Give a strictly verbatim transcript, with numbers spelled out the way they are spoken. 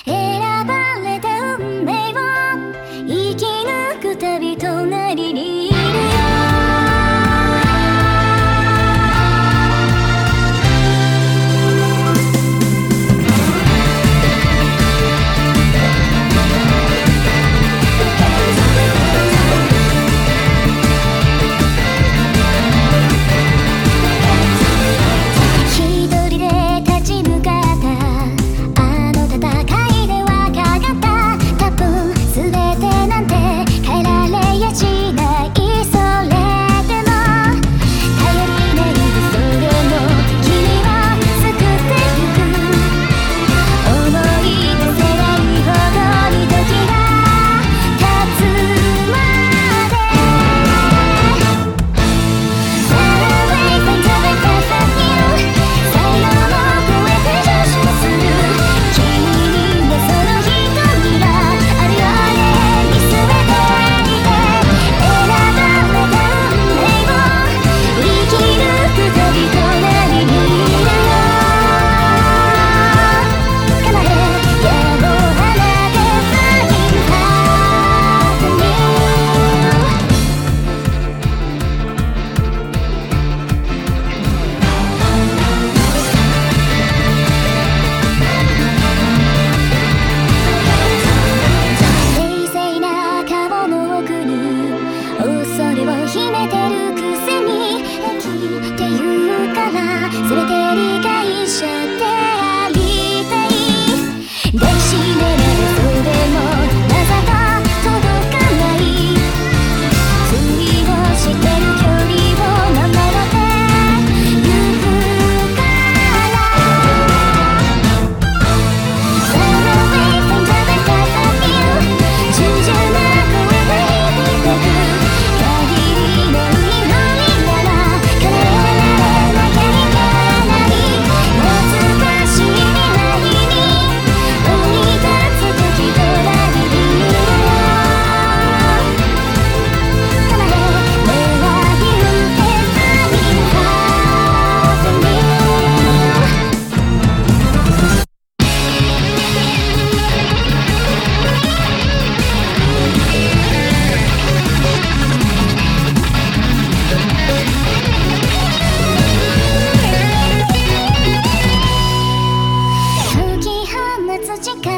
選ばれた運命を生き抜く旅隣にいるよ。秘めてるくせに平気って言うから全て理解しちゃってありたい。抱きしめられそうでもなぜか届かない。ふりをしてる距離を守ってゆくから Far away from the back of you 躊躇なく上が響いてく力